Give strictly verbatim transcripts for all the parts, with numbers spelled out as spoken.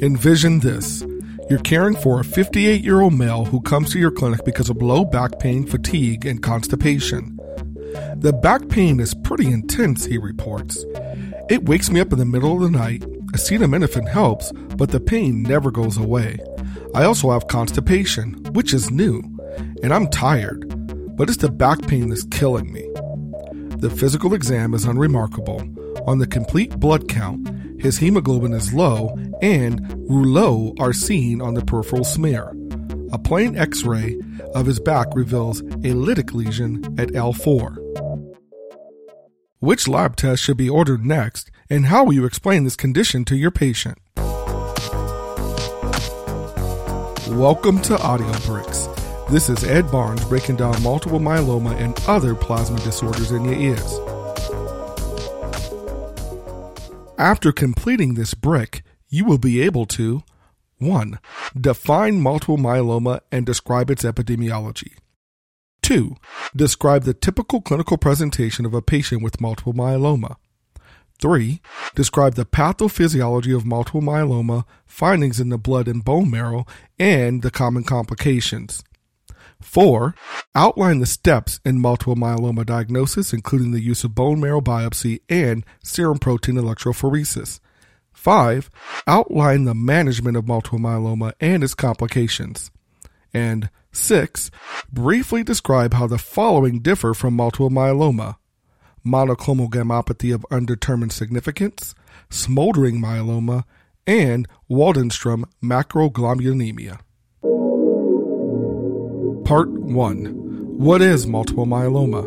Envision this. You're caring for a fifty-eight-year-old male who comes to your clinic because of low back pain, fatigue, and constipation. The back pain is pretty intense, he reports. It wakes me up in the middle of the night. Acetaminophen helps, but the pain never goes away. I also have constipation, which is new, and I'm tired, but it's the back pain that's killing me. The physical exam is unremarkable. On the complete blood count, his hemoglobin is low and rouleaux are seen on the peripheral smear. A plain x-ray of his back reveals a lytic lesion at L four. Which lab test should be ordered next, and how will you explain this condition to your patient? Welcome to Audio Bricks. This is Ed Barnes breaking down multiple myeloma and other plasma disorders in your ears. After completing this brick, you will be able to one. Define multiple myeloma and describe its epidemiology. two. Describe the typical clinical presentation of a patient with multiple myeloma. three. Describe the pathophysiology of multiple myeloma, findings in the blood and bone marrow, and the common complications. four. Outline the steps in multiple myeloma diagnosis, including the use of bone marrow biopsy and serum protein electrophoresis. five. Outline the management of multiple myeloma and its complications. And six. Briefly describe how the following differ from multiple myeloma: monoclonal gammopathy of undetermined significance, smoldering myeloma, and Waldenstrom macroglobulinemia. Part one. What is multiple myeloma?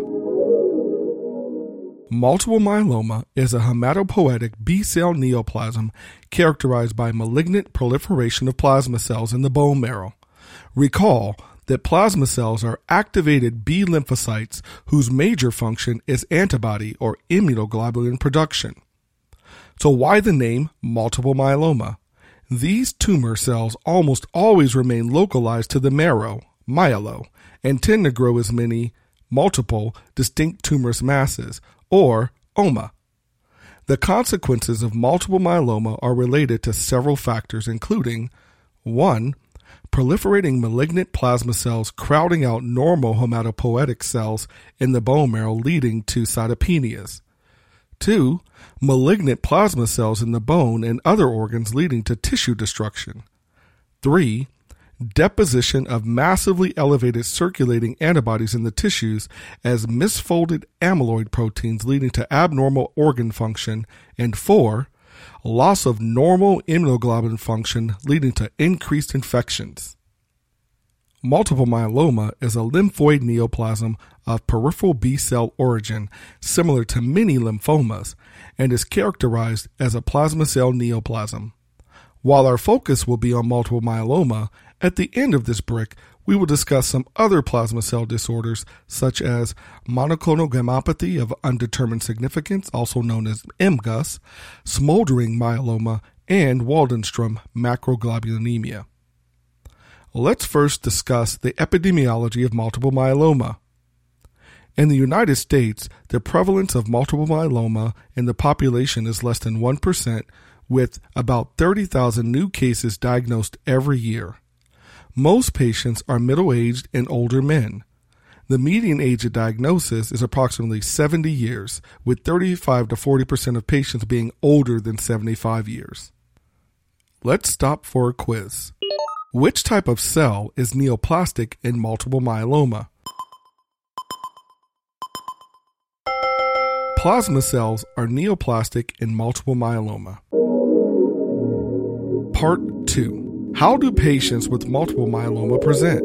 Multiple myeloma is a hematopoietic B-cell neoplasm characterized by malignant proliferation of plasma cells in the bone marrow. Recall that plasma cells are activated B lymphocytes whose major function is antibody or immunoglobulin production. So why the name multiple myeloma? These tumor cells almost always remain localized to the marrow, myelo, and tend to grow as many multiple distinct tumorous masses, or O M A. The consequences of multiple myeloma are related to several factors, including one. Proliferating malignant plasma cells crowding out normal hematopoietic cells in the bone marrow, leading to cytopenias. two. Malignant plasma cells in the bone and other organs, leading to tissue destruction. three. Deposition of massively elevated circulating antibodies in the tissues as misfolded amyloid proteins, leading to abnormal organ function. And four. Loss of normal immunoglobulin function, leading to increased infections. Multiple myeloma is a lymphoid neoplasm of peripheral B-cell origin, similar to many lymphomas, and is characterized as a plasma cell neoplasm. While our focus will be on multiple myeloma, at the end of this brick, we will discuss some other plasma cell disorders such as monoclonal gammopathy of undetermined significance, also known as M G U S, smoldering myeloma, and Waldenstrom macroglobulinemia. Let's first discuss the epidemiology of multiple myeloma. In the United States, the prevalence of multiple myeloma in the population is less than one percent, with about thirty thousand new cases diagnosed every year. Most patients are middle-aged and older men. The median age of diagnosis is approximately seventy years, with thirty-five to forty percent of patients being older than seventy-five years. Let's stop for a quiz. Which type of cell is neoplastic in multiple myeloma? Plasma cells are neoplastic in multiple myeloma. Part two. How do patients with multiple myeloma present?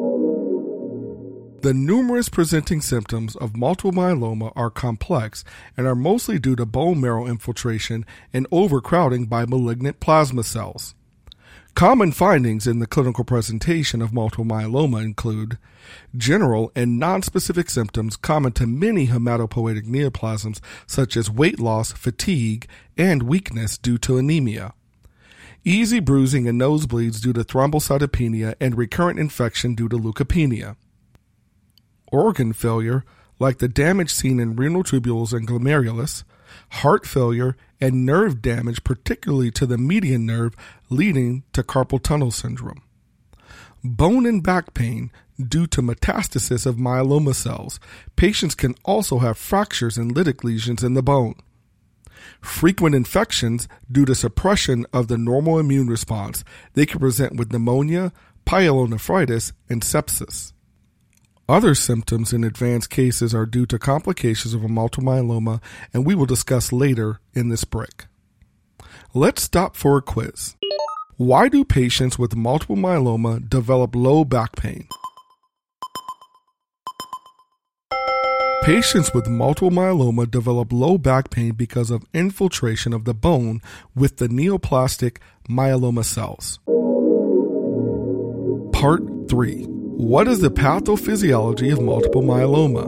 The numerous presenting symptoms of multiple myeloma are complex and are mostly due to bone marrow infiltration and overcrowding by malignant plasma cells. Common findings in the clinical presentation of multiple myeloma include general and nonspecific symptoms common to many hematopoietic neoplasms, such as weight loss, fatigue, and weakness due to anemia. Easy bruising and nosebleeds due to thrombocytopenia and recurrent infection due to leukopenia. Organ failure, like the damage seen in renal tubules and glomerulus, heart failure, and nerve damage, particularly to the median nerve, leading to carpal tunnel syndrome. Bone and back pain due to metastasis of myeloma cells. Patients can also have fractures and lytic lesions in the bone. Frequent infections due to suppression of the normal immune response. They can present with pneumonia, pyelonephritis, and sepsis. Other symptoms in advanced cases are due to complications of a multiple myeloma, and we will discuss later in this break. Let's stop for a quiz. Why do patients with multiple myeloma develop low back pain? Patients with multiple myeloma develop low back pain because of infiltration of the bone with the neoplastic myeloma cells. Part three. What is the pathophysiology of multiple myeloma?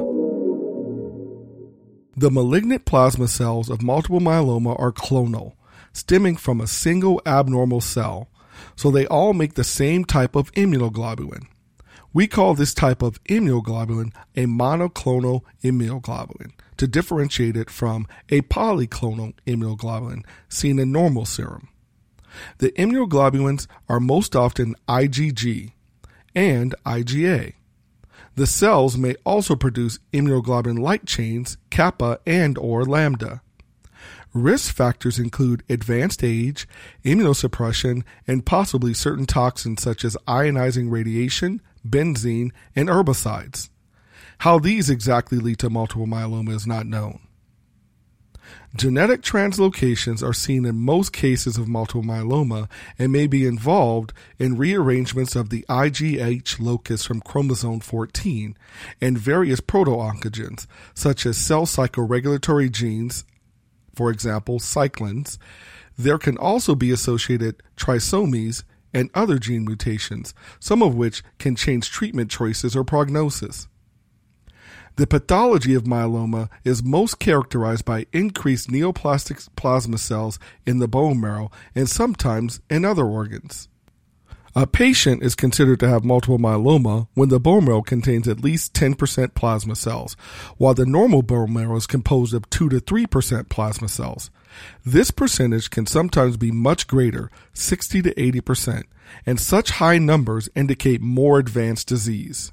The malignant plasma cells of multiple myeloma are clonal, stemming from a single abnormal cell, so they all make the same type of immunoglobulin. We call this type of immunoglobulin a monoclonal immunoglobulin to differentiate it from a polyclonal immunoglobulin seen in normal serum. The immunoglobulins are most often I G G and I G A. The cells may also produce immunoglobulin light chains, kappa and or lambda. Risk factors include advanced age, immunosuppression, and possibly certain toxins such as ionizing radiation, benzene, and herbicides. How these exactly lead to multiple myeloma is not known. Genetic translocations are seen in most cases of multiple myeloma and may be involved in rearrangements of the I G H locus from chromosome fourteen and various proto-oncogenes, such as cell cycle regulatory genes, for example, cyclins. There can also be associated trisomies and other gene mutations, some of which can change treatment choices or prognosis. The pathology of myeloma is most characterized by increased neoplastic plasma cells in the bone marrow and sometimes in other organs. A patient is considered to have multiple myeloma when the bone marrow contains at least ten percent plasma cells, while the normal bone marrow is composed of two to three percent plasma cells. This percentage can sometimes be much greater, sixty to eighty percent, and such high numbers indicate more advanced disease.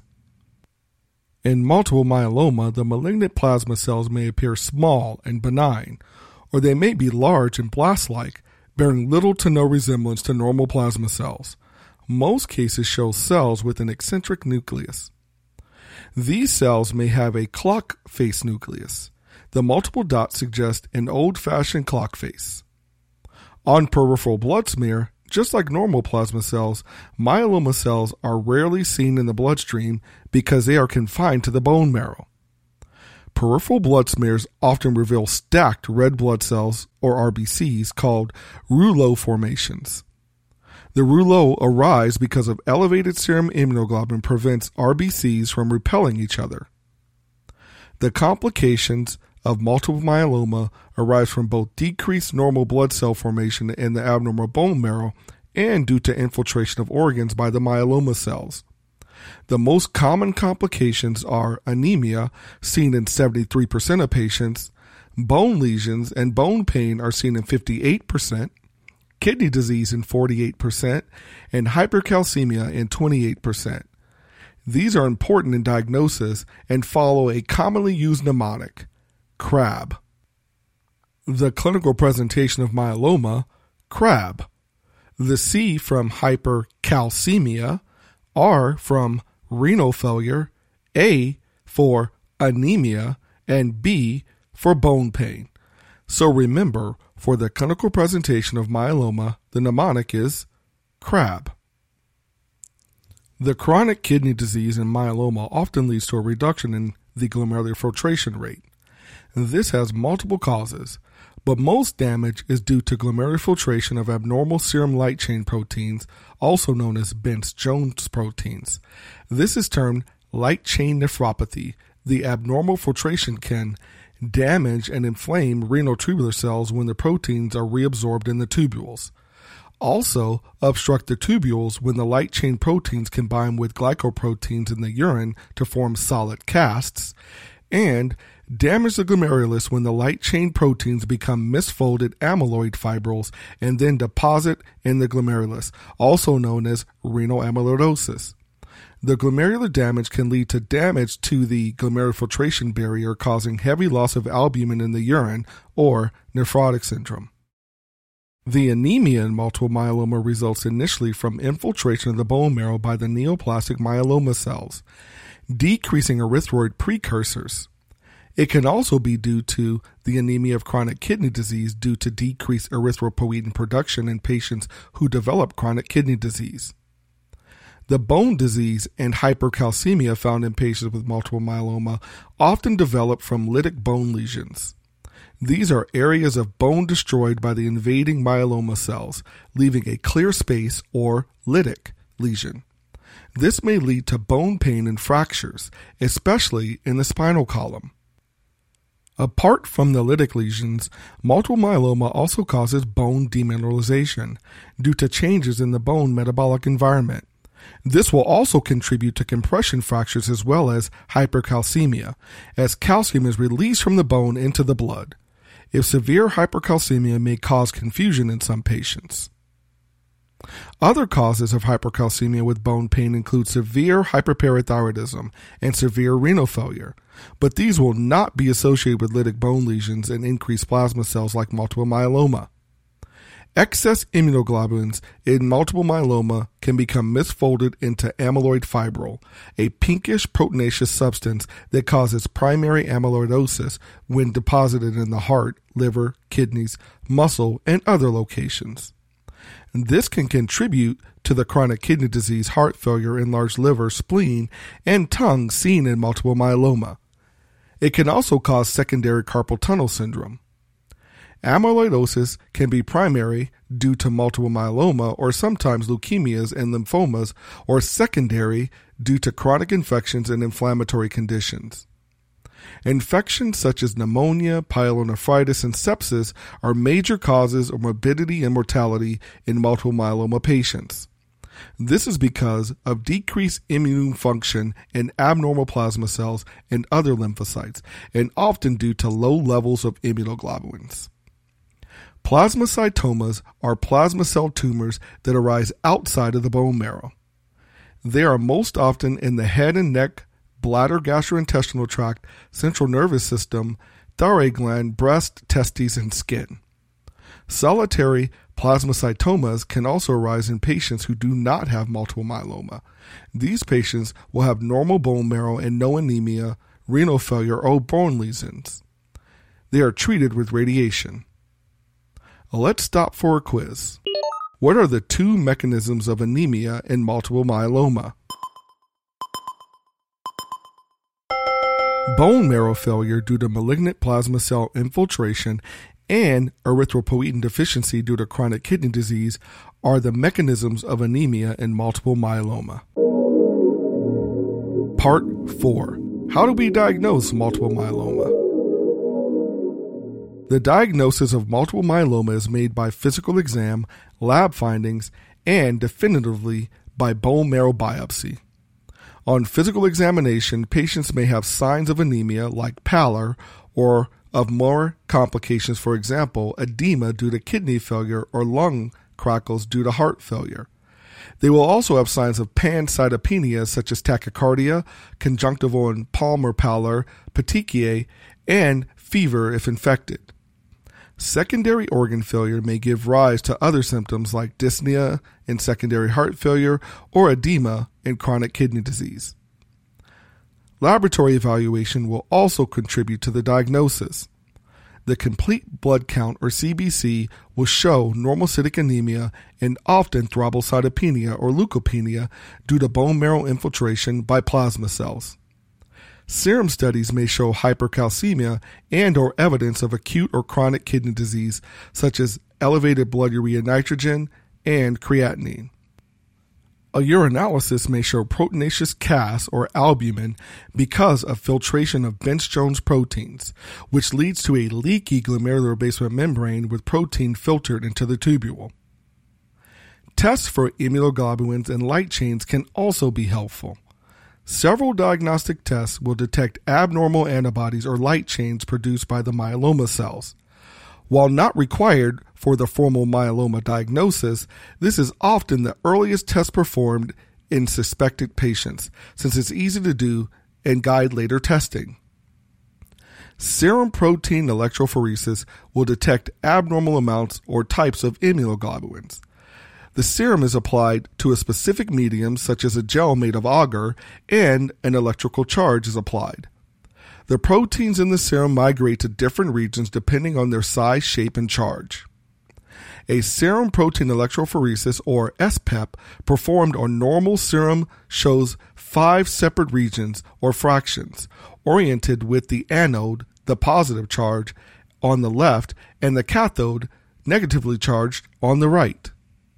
In multiple myeloma, the malignant plasma cells may appear small and benign, or they may be large and blast-like, bearing little to no resemblance to normal plasma cells. Most cases show cells with an eccentric nucleus. These cells may have a clock face nucleus. The multiple dots suggest an old-fashioned clock face. On peripheral blood smear, just like normal plasma cells, myeloma cells are rarely seen in the bloodstream because they are confined to the bone marrow. Peripheral blood smears often reveal stacked red blood cells, or R B Cs, called rouleau formations. The rouleau arise because of elevated serum immunoglobulin prevents R B Cs from repelling each other. The complications of multiple myeloma arise from both decreased normal blood cell formation in the abnormal bone marrow and due to infiltration of organs by the myeloma cells. The most common complications are anemia, seen in seventy-three percent of patients, bone lesions and bone pain are seen in fifty-eight percent, kidney disease in forty-eight percent, and hypercalcemia in twenty-eight percent. These are important in diagnosis and follow a commonly used mnemonic, C R A B. The clinical presentation of myeloma, C R A B. The C from hypercalcemia, R from renal failure, A for anemia, and B for bone pain. So remember, for the clinical presentation of myeloma, the mnemonic is C R A B. The chronic kidney disease in myeloma often leads to a reduction in the glomerular filtration rate. This has multiple causes, but most damage is due to glomerular filtration of abnormal serum light chain proteins, also known as Bence-Jones proteins. This is termed light chain nephropathy. The abnormal filtration can damage and inflame renal tubular cells when the proteins are reabsorbed in the tubules. Also obstruct the tubules when the light chain proteins combine with glycoproteins in the urine to form solid casts, and Damage the glomerulus when the light chain proteins become misfolded amyloid fibrils and then deposit in the glomerulus, also known as renal amyloidosis. The glomerular damage can lead to damage to the glomerular filtration barrier, causing heavy loss of albumin in the urine, or nephrotic syndrome. The anemia in multiple myeloma results initially from infiltration of the bone marrow by the neoplastic myeloma cells, decreasing erythroid precursors. It can also be due to the anemia of chronic kidney disease due to decreased erythropoietin production in patients who develop chronic kidney disease. The bone disease and hypercalcemia found in patients with multiple myeloma often develop from lytic bone lesions. These are areas of bone destroyed by the invading myeloma cells, leaving a clear space or lytic lesion. This may lead to bone pain and fractures, especially in the spinal column. Apart from the lytic lesions, multiple myeloma also causes bone demineralization due to changes in the bone metabolic environment. This will also contribute to compression fractures as well as hypercalcemia, as calcium is released from the bone into the blood. If severe hypercalcemia may cause confusion in some patients. Other causes of hypercalcemia with bone pain include severe hyperparathyroidism and severe renal failure, but these will not be associated with lytic bone lesions and increased plasma cells like multiple myeloma. Excess immunoglobulins in multiple myeloma can become misfolded into amyloid fibril, a pinkish proteinaceous substance that causes primary amyloidosis when deposited in the heart, liver, kidneys, muscle, and other locations. This can contribute to the chronic kidney disease, heart failure, enlarged liver, spleen, and tongue seen in multiple myeloma. It can also cause secondary carpal tunnel syndrome. Amyloidosis can be primary due to multiple myeloma or sometimes leukemias and lymphomas, or secondary due to chronic infections and inflammatory conditions. Infections such as pneumonia, pyelonephritis, and sepsis are major causes of morbidity and mortality in multiple myeloma patients. This is because of decreased immune function in abnormal plasma cells and other lymphocytes, and often due to low levels of immunoglobulins. Plasmacytomas are plasma cell tumors that arise outside of the bone marrow. They are most often in the head and neck, bladder, gastrointestinal tract, central nervous system, thyroid gland, breast, testes, and skin. Solitary plasmacytomas can also arise in patients who do not have multiple myeloma. These patients will have normal bone marrow and no anemia, renal failure, or bone lesions. They are treated with radiation. Let's stop for a quiz. What are the two mechanisms of anemia in multiple myeloma? Bone marrow failure due to malignant plasma cell infiltration and erythropoietin deficiency due to chronic kidney disease are the mechanisms of anemia in multiple myeloma. Part four. How do we diagnose multiple myeloma? The diagnosis of multiple myeloma is made by physical exam, lab findings, and definitively by bone marrow biopsy. On physical examination, patients may have signs of anemia like pallor or of more complications, for example, edema due to kidney failure or lung crackles due to heart failure. They will also have signs of pancytopenia such as tachycardia, conjunctival and palmar pallor, petechiae, and fever if infected. Secondary organ failure may give rise to other symptoms like dyspnea in secondary heart failure or edema in chronic kidney disease. Laboratory evaluation will also contribute to the diagnosis. The complete blood count, or C B C, will show normocytic anemia and often thrombocytopenia or leukopenia due to bone marrow infiltration by plasma cells. Serum studies may show hypercalcemia and or evidence of acute or chronic kidney disease, such as elevated blood urea nitrogen and creatinine. A urinalysis may show proteinaceous Cas or albumin because of filtration of Bence-Jones proteins, which leads to a leaky glomerular basement membrane with protein filtered into the tubule. Tests for immunoglobulins and light chains can also be helpful. Several diagnostic tests will detect abnormal antibodies or light chains produced by the myeloma cells. While not required for the formal myeloma diagnosis, this is often the earliest test performed in suspected patients, since it's easy to do and guide later testing. Serum protein electrophoresis will detect abnormal amounts or types of immunoglobulins. The serum is applied to a specific medium, such as a gel made of agar, and an electrical charge is applied. The proteins in the serum migrate to different regions depending on their size, shape, and charge. A serum protein electrophoresis, or S P E P, performed on normal serum shows five separate regions or fractions, oriented with the anode, the positive charge, on the left, and the cathode, negatively charged, on the right.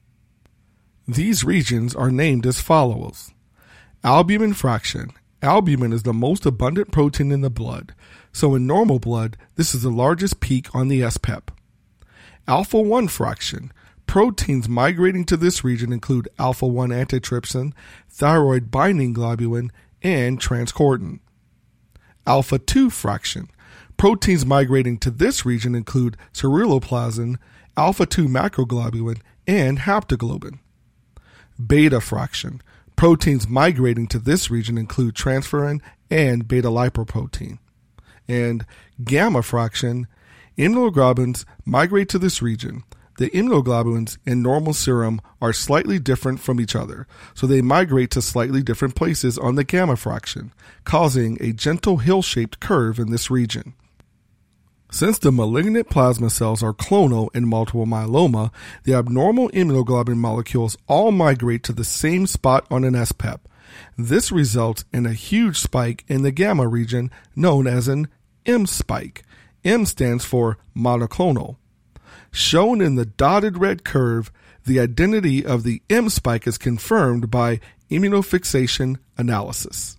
These regions are named as follows. Albumin fraction. Albumin is the most abundant protein in the blood, so in normal blood, this is the largest peak on the S P E P. Alpha one fraction. Proteins migrating to this region include alpha one antitrypsin, thyroid binding globulin, and transcordin. Alpha two fraction. Proteins migrating to this region include ceruloplasmin, alpha two macroglobulin, and haptoglobin. Beta fraction. Proteins migrating to this region include transferrin and beta-lipoprotein. And gamma fraction. Immunoglobulins migrate to this region. The immunoglobulins in normal serum are slightly different from each other, so they migrate to slightly different places on the gamma fraction, causing a gentle hill-shaped curve in this region. Since the malignant plasma cells are clonal in multiple myeloma, the abnormal immunoglobulin molecules all migrate to the same spot on an S P E P. This results in a huge spike in the gamma region known as an M spike. M stands for monoclonal. Shown in the dotted red curve, the identity of the M spike is confirmed by immunofixation analysis.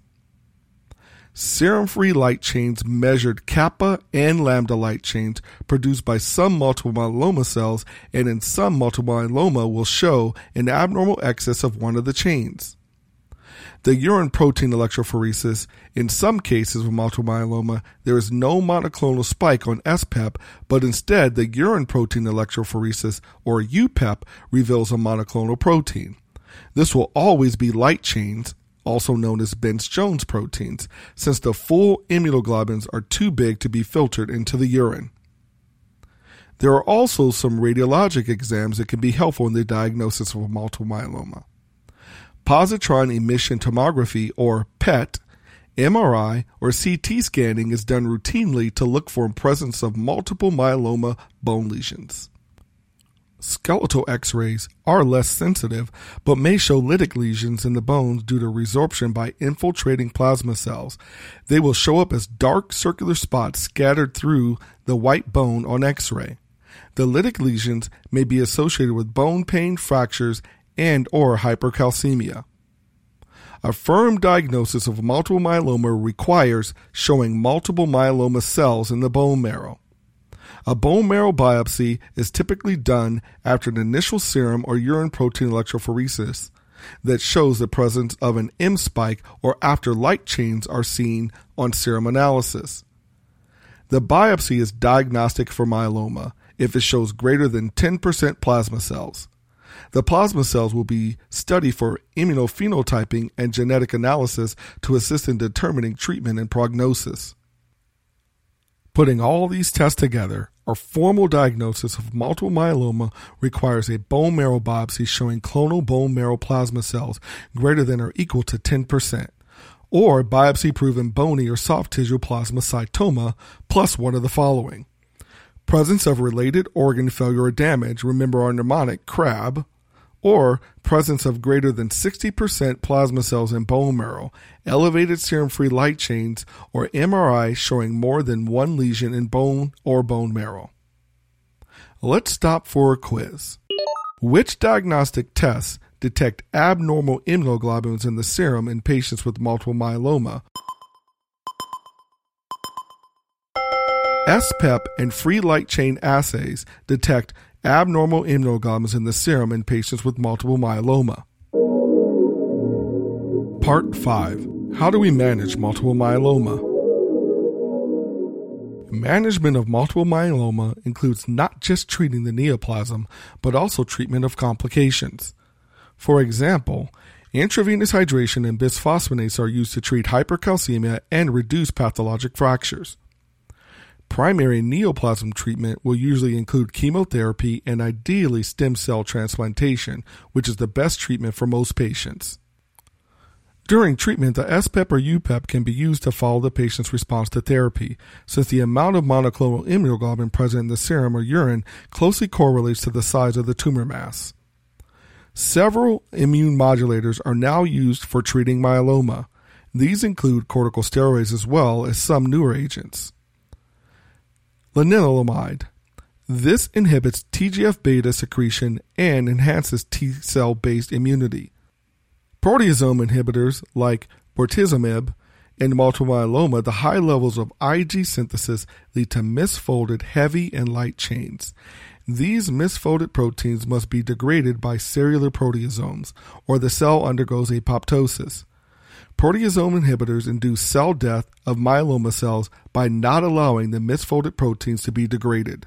Serum-free light chains measured kappa and lambda light chains produced by some multiple myeloma cells, and in some multiple myeloma will show an abnormal excess of one of the chains. The urine protein electrophoresis, in some cases with multiple myeloma, there is no monoclonal spike on S P E P, but instead the urine protein electrophoresis, or U P E P, reveals a monoclonal protein. This will always be light chains, also known as Bence-Jones proteins, since the full immunoglobulins are too big to be filtered into the urine. There are also some radiologic exams that can be helpful in the diagnosis of multiple myeloma. Positron emission tomography, or P E T, M R I, or C T scanning is done routinely to look for the presence of multiple myeloma bone lesions. Skeletal X-rays are less sensitive, but may show lytic lesions in the bones due to resorption by infiltrating plasma cells. They will show up as dark circular spots scattered through the white bone on X-ray. The lytic lesions may be associated with bone pain, fractures, and or hypercalcemia. A firm diagnosis of multiple myeloma requires showing multiple myeloma cells in the bone marrow. A bone marrow biopsy is typically done after an initial serum or urine protein electrophoresis that shows the presence of an M spike, or after light chains are seen on serum analysis. The biopsy is diagnostic for myeloma if it shows greater than ten percent plasma cells. The plasma cells will be studied for immunophenotyping and genetic analysis to assist in determining treatment and prognosis. Putting all these tests together, a formal diagnosis of multiple myeloma requires a bone marrow biopsy showing clonal bone marrow plasma cells greater than or equal to ten percent, or biopsy-proven bony or soft tissue plasmacytoma plus one of the following: presence of related organ failure or damage, remember our mnemonic CRAB, or presence of greater than sixty percent plasma cells in bone marrow, elevated serum-free light chains, or M R I showing more than one lesion in bone or bone marrow. Let's stop for a quiz. Which diagnostic tests detect abnormal immunoglobulins in the serum in patients with multiple myeloma? S P E P and free light chain assays detect abnormal immunoglobulins in the serum in patients with multiple myeloma. Part five. How do we manage multiple myeloma? Management of multiple myeloma includes not just treating the neoplasm, but also treatment of complications. For example, intravenous hydration and bisphosphonates are used to treat hypercalcemia and reduce pathologic fractures. Primary neoplasm treatment will usually include chemotherapy and ideally stem cell transplantation, which is the best treatment for most patients. During treatment, the S P E P or U P E P can be used to follow the patient's response to therapy, since the amount of monoclonal immunoglobulin present in the serum or urine closely correlates to the size of the tumor mass. Several immune modulators are now used for treating myeloma. These include corticosteroids as well as some newer agents. Lenalidomide. This inhibits T G F beta secretion and enhances T-cell-based immunity. Proteasome inhibitors like bortezomib in multiple myeloma, the high levels of I G synthesis lead to misfolded heavy and light chains. These misfolded proteins must be degraded by cellular proteasomes, or the cell undergoes apoptosis. Proteasome inhibitors induce cell death of myeloma cells by not allowing the misfolded proteins to be degraded.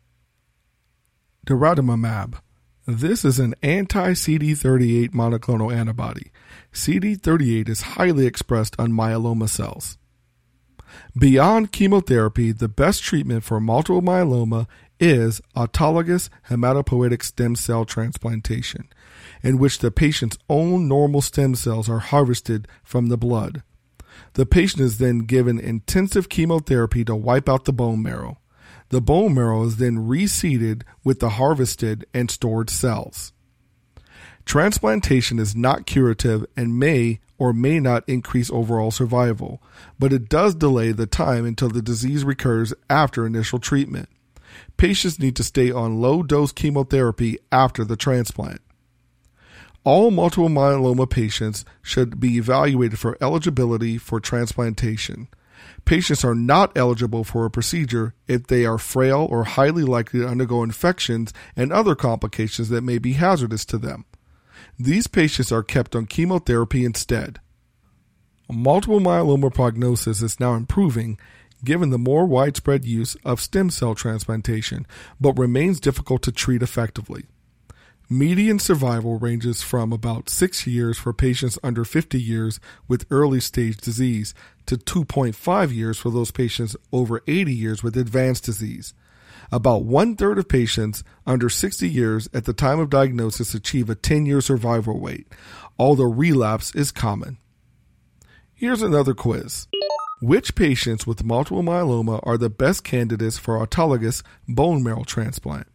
Daratumumab. This is an anti-C D thirty-eight monoclonal antibody. C D thirty-eight is highly expressed on myeloma cells. Beyond chemotherapy, the best treatment for multiple myeloma is autologous hematopoietic stem cell transplantation, in which the patient's own normal stem cells are harvested from the blood. The patient is then given intensive chemotherapy to wipe out the bone marrow. The bone marrow is then reseeded with the harvested and stored cells. Transplantation is not curative and may or may not increase overall survival, but it does delay the time until the disease recurs after initial treatment. Patients need to stay on low-dose chemotherapy after the transplant. All multiple myeloma patients should be evaluated for eligibility for transplantation. Patients are not eligible for a procedure if they are frail or highly likely to undergo infections and other complications that may be hazardous to them. These patients are kept on chemotherapy instead. Multiple myeloma prognosis is now improving given the more widespread use of stem cell transplantation, but remains difficult to treat effectively. Median survival ranges from about six years for patients under fifty years with early stage disease to two point five years for those patients over eighty years with advanced disease. About one-third of patients under sixty years at the time of diagnosis achieve a ten-year survival rate, although relapse is common. Here's another quiz. Which patients with multiple myeloma are the best candidates for autologous bone marrow transplant?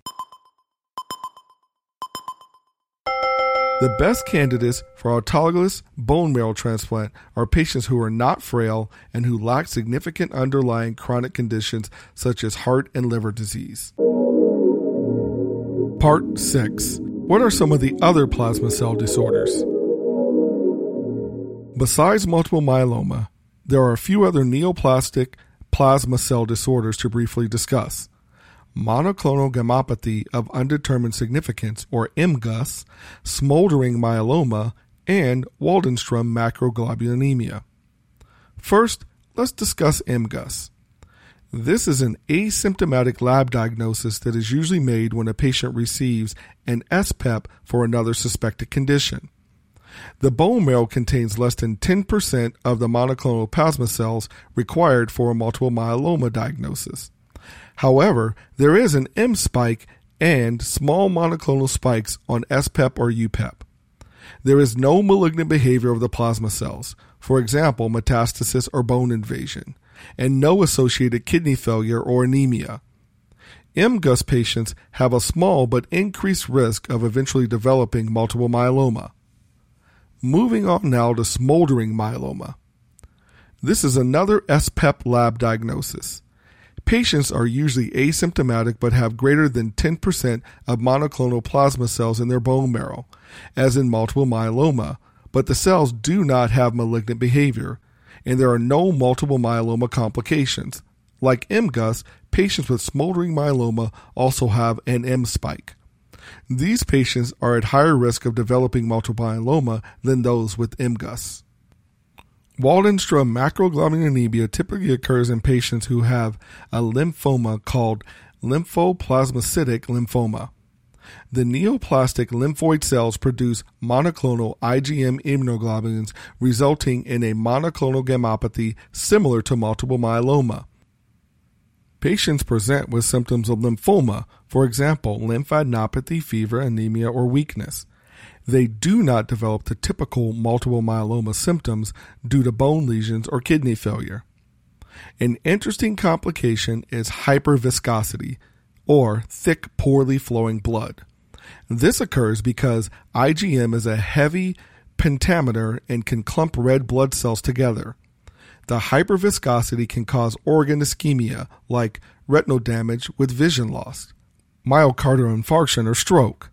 The best candidates for autologous bone marrow transplant are patients who are not frail and who lack significant underlying chronic conditions such as heart and liver disease. Part six. What are some of the other plasma cell disorders? Besides multiple myeloma, there are a few other neoplastic plasma cell disorders to briefly discuss. Monoclonal gammopathy of undetermined significance, or M G U S, smoldering myeloma, and Waldenstrom macroglobulinemia. First, let's discuss M G U S. This is an asymptomatic lab diagnosis that is usually made when a patient receives an S P E P for another suspected condition. The bone marrow contains less than ten percent of the monoclonal plasma cells required for a multiple myeloma diagnosis. However, there is an M spike and small monoclonal spikes on S P E P or U P E P. There is no malignant behavior of the plasma cells, for example, metastasis or bone invasion, and no associated kidney failure or anemia. M G U S patients have a small but increased risk of eventually developing multiple myeloma. Moving on now to smoldering myeloma. This is another S P E P lab diagnosis. Patients are usually asymptomatic but have greater than ten percent of monoclonal plasma cells in their bone marrow, as in multiple myeloma, but the cells do not have malignant behavior, and there are no multiple myeloma complications. Like M G U S, patients with smoldering myeloma also have an M spike. These patients are at higher risk of developing multiple myeloma than those with M G U S. Waldenstrom macroglobulinemia typically occurs in patients who have a lymphoma called lymphoplasmacytic lymphoma. The neoplastic lymphoid cells produce monoclonal IgM immunoglobulins, resulting in a monoclonal gammopathy similar to multiple myeloma. Patients present with symptoms of lymphoma, for example, lymphadenopathy, fever, anemia, or weakness. They do not develop the typical multiple myeloma symptoms due to bone lesions or kidney failure. An interesting complication is hyperviscosity, or thick, poorly flowing blood. This occurs because IgM is a heavy pentameter and can clump red blood cells together. The hyperviscosity can cause organ ischemia, like retinal damage with vision loss, myocardial infarction, or stroke.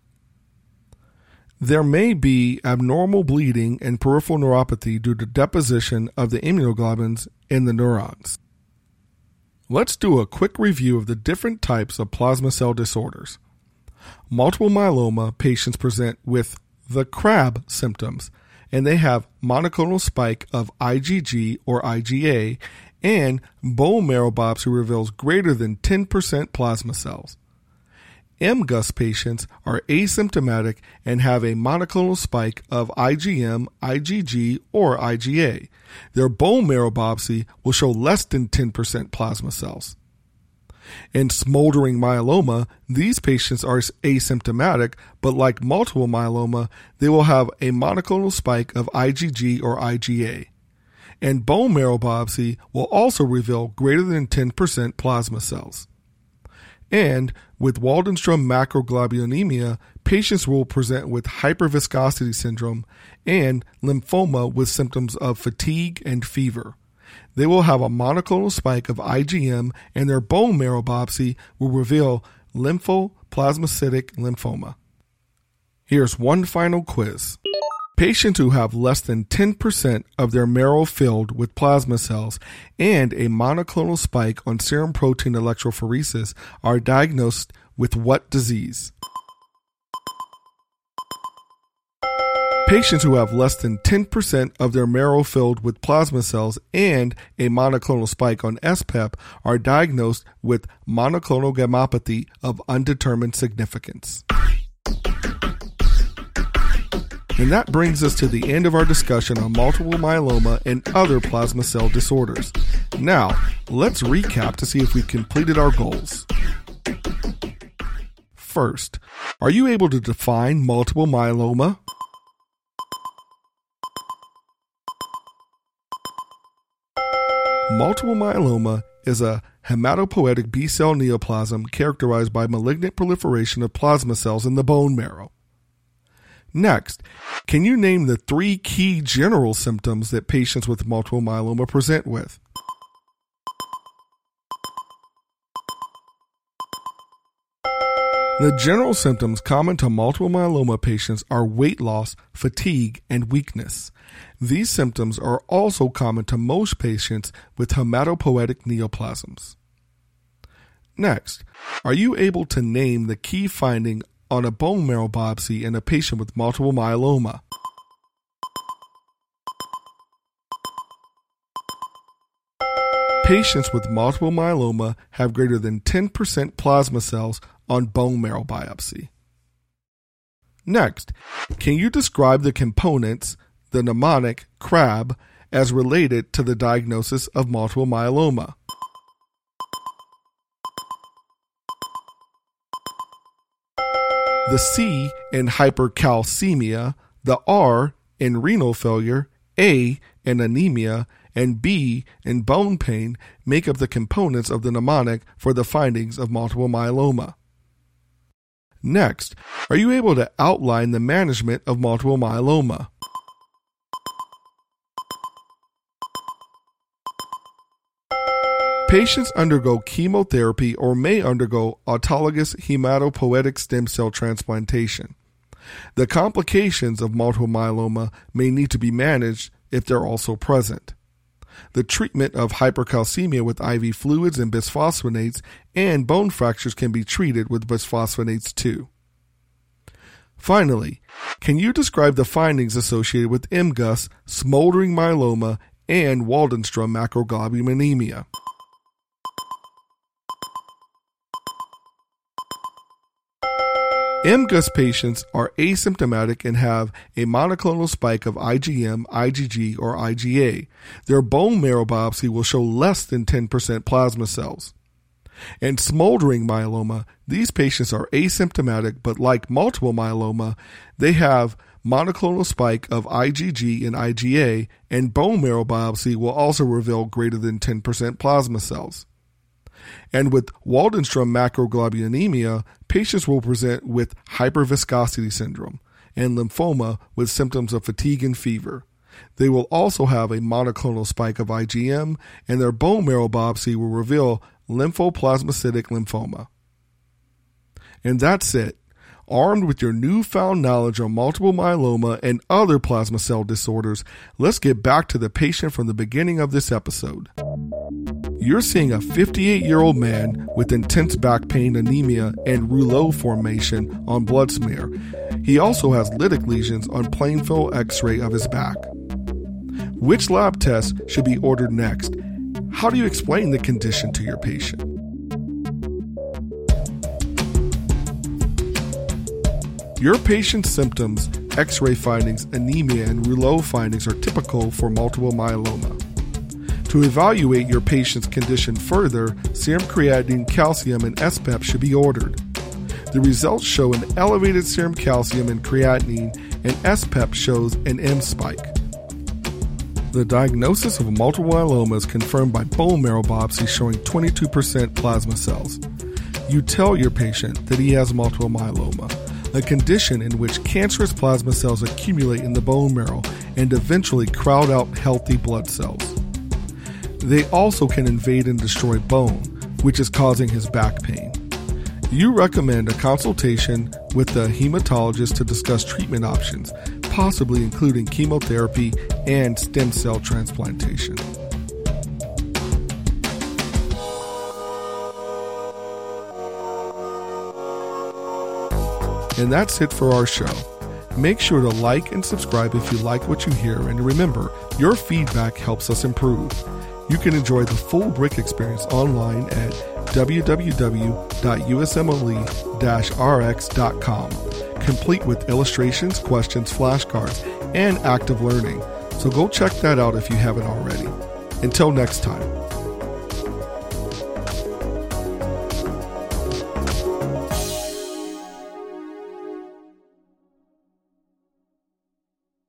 There may be abnormal bleeding and peripheral neuropathy due to deposition of the immunoglobulins in the neurons. Let's do a quick review of the different types of plasma cell disorders. Multiple myeloma patients present with the CRAB symptoms, and they have monoclonal spike of IgG or IgA, and bone marrow biopsy reveals greater than ten percent plasma cells. M G U S patients are asymptomatic and have a monoclonal spike of IgM, IgG, or IgA. Their bone marrow biopsy will show less than ten percent plasma cells. In smoldering myeloma, these patients are asymptomatic, but like multiple myeloma, they will have a monoclonal spike of IgG or IgA. And bone marrow biopsy will also reveal greater than ten percent plasma cells. And with Waldenstrom macroglobulinemia, patients will present with hyperviscosity syndrome and lymphoma with symptoms of fatigue and fever. They will have a monoclonal spike of IgM, and their bone marrow biopsy will reveal lymphoplasmacytic lymphoma. Here's one final quiz. Patients who have less than ten percent of their marrow filled with plasma cells and a monoclonal spike on serum protein electrophoresis are diagnosed with what disease? Patients who have less than ten percent of their marrow filled with plasma cells and a monoclonal spike on S P E P are diagnosed with monoclonal gammopathy of undetermined significance. And that brings us to the end of our discussion on multiple myeloma and other plasma cell disorders. Now, let's recap to see if we've completed our goals. First, are you able to define multiple myeloma? Multiple myeloma is a hematopoietic B-cell neoplasm characterized by malignant proliferation of plasma cells in the bone marrow. Next, can you name the three key general symptoms that patients with multiple myeloma present with? The general symptoms common to multiple myeloma patients are weight loss, fatigue, and weakness. These symptoms are also common to most patients with hematopoietic neoplasms. Next, are you able to name the key finding on a bone marrow biopsy in a patient with multiple myeloma? Patients with multiple myeloma have greater than ten percent plasma cells on bone marrow biopsy. Next, can you describe the components, the mnemonic CRAB, as related to the diagnosis of multiple myeloma? The C in hypercalcemia, the R in renal failure, A in anemia, and B in bone pain make up the components of the mnemonic for the findings of multiple myeloma. Next, are you able to outline the management of multiple myeloma? Patients undergo chemotherapy or may undergo autologous hematopoietic stem cell transplantation. The complications of multiple myeloma may need to be managed if they're also present. The treatment of hypercalcemia with I V fluids and bisphosphonates and bone fractures can be treated with bisphosphonates too. Finally, can you describe the findings associated with M G U S, smoldering myeloma, and Waldenstrom macroglobulinemia. M G U S patients are asymptomatic and have a monoclonal spike of IgM, IgG, or IgA. Their bone marrow biopsy will show less than ten percent plasma cells. And smoldering myeloma, these patients are asymptomatic, but like multiple myeloma, they have monoclonal spike of IgG and IgA, and bone marrow biopsy will also reveal greater than ten percent plasma cells. And with Waldenstrom macroglobulinemia, patients will present with hyperviscosity syndrome and lymphoma with symptoms of fatigue and fever. They will also have a monoclonal spike of IgM, and their bone marrow biopsy will reveal lymphoplasmacytic lymphoma. And that's it. Armed with your newfound knowledge on multiple myeloma and other plasma cell disorders, let's get back to the patient from the beginning of this episode. You're seeing a fifty-eight-year-old man with intense back pain, anemia, and rouleau formation on blood smear. He also has lytic lesions on plain film X-ray of his back. Which lab test should be ordered next? How do you explain the condition to your patient? Your patient's symptoms, X-ray findings, anemia, and rouleau findings are typical for multiple myeloma. To evaluate your patient's condition further, serum creatinine, calcium, and S P E P should be ordered. The results show an elevated serum calcium and creatinine, and S P E P shows an M spike. The diagnosis of multiple myeloma is confirmed by bone marrow biopsy showing twenty-two percent plasma cells. You tell your patient that he has multiple myeloma, a condition in which cancerous plasma cells accumulate in the bone marrow and eventually crowd out healthy blood cells. They also can invade and destroy bone, which is causing his back pain. You recommend a consultation with the hematologist to discuss treatment options, possibly including chemotherapy and stem cell transplantation. And that's it for our show. Make sure to like and subscribe if you like what you hear, and remember, your feedback helps us improve. You can enjoy the full Brick experience online at w w w dot u s m l e dash r x dot com, complete with illustrations, questions, flashcards, and active learning. So go check that out if you haven't already. Until next time.